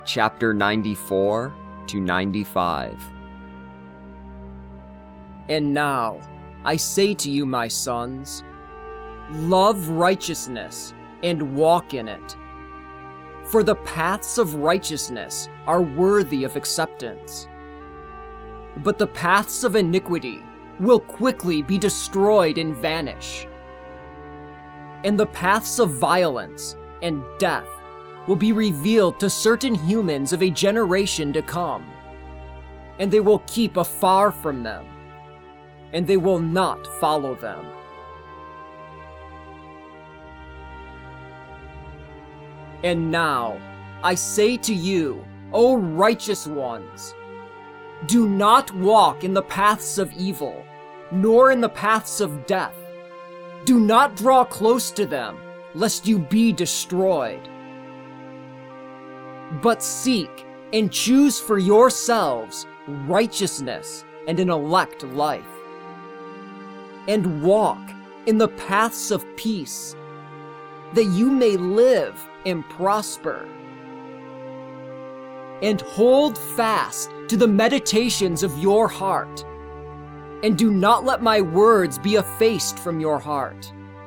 chapter 94 to 95. And now, I say to you, my sons, love righteousness and walk in it. For the paths of righteousness are worthy of acceptance. But the paths of iniquity will quickly be destroyed and vanish. And the paths of violence and death will be revealed to certain humans of a generation to come. And they will keep afar from them, and they will not follow them. And now, I say to you, O righteous ones, do not walk in the paths of evil, nor in the paths of death. Do not draw close to them, lest you be destroyed. But seek and choose for yourselves righteousness and an elect life. And walk in the paths of peace, that you may live and prosper. And hold fast to the meditations of your heart, and do not let my words be effaced from your heart.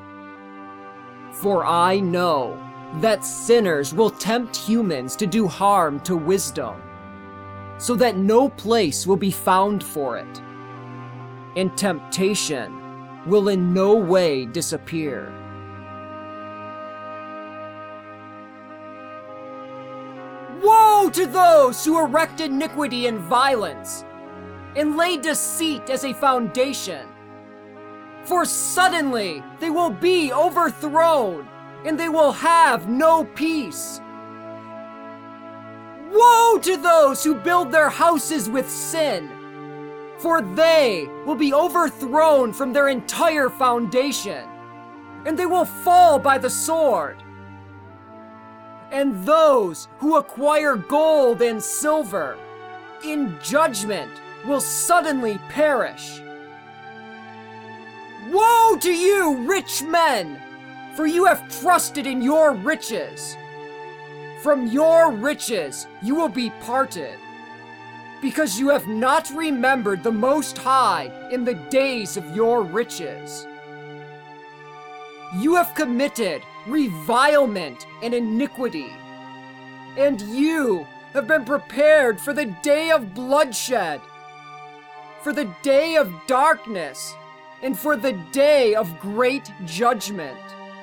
For I know that sinners will tempt humans to do harm to wisdom, so that no place will be found for it, and temptation will in no way disappear. Woe to those who erect iniquity and violence, and lay deceit as a foundation. For suddenly they will be overthrown, and they will have no peace. Woe to those who build their houses with sin, for they will be overthrown from their entire foundation, and they will fall by the sword. And those who acquire gold and silver, in judgment, will suddenly perish. Woe to you, rich men! For you have trusted in your riches. From your riches you will be parted, because you have not remembered the Most High in the days of your riches. You have committed revilement and iniquity, and you have been prepared for the day of bloodshed, for the day of darkness, and for the day of great judgment.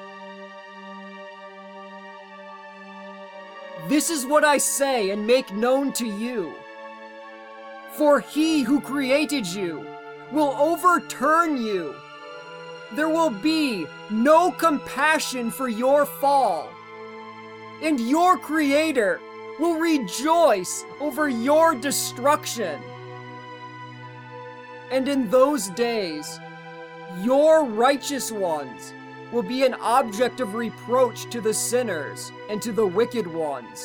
This is what I say and make known to you. For he who created you will overturn you. There will be no compassion for your fall, and your Creator will rejoice over your destruction. And in those days, your righteous ones will be an object of reproach to the sinners and to the wicked ones.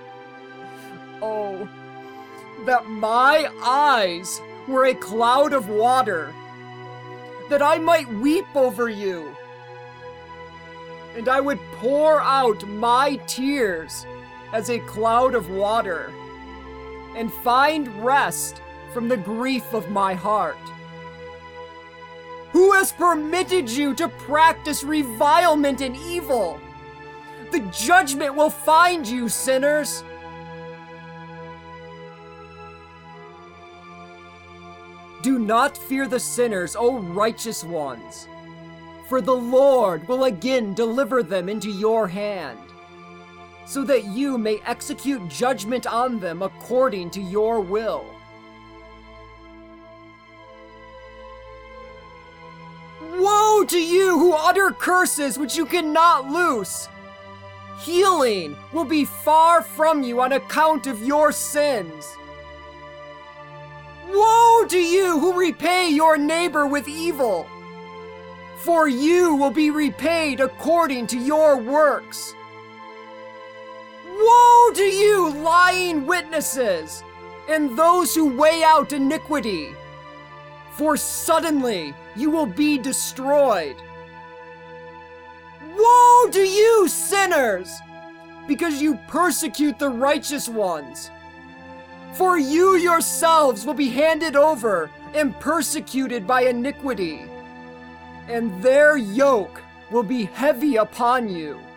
Oh, that my eyes were a cloud of water, that I might weep over you, and I would pour out my tears as a cloud of water, and find rest from the grief of my heart. Who has permitted you to practice revilement and evil? The judgment will find you, sinners. Do not fear the sinners, O righteous ones, for the Lord will again deliver them into your hand, so that you may execute judgment on them according to your will. Woe to you who utter curses which you cannot loose! Healing will be far from you on account of your sins. Woe to you who repay your neighbor with evil! For you will be repaid according to your works. Woe to you, lying witnesses, and those who weigh out iniquity! For suddenly you will be destroyed. Woe to you, sinners! because you persecute the righteous ones. For you yourselves will be handed over and persecuted by iniquity, and their yoke will be heavy upon you.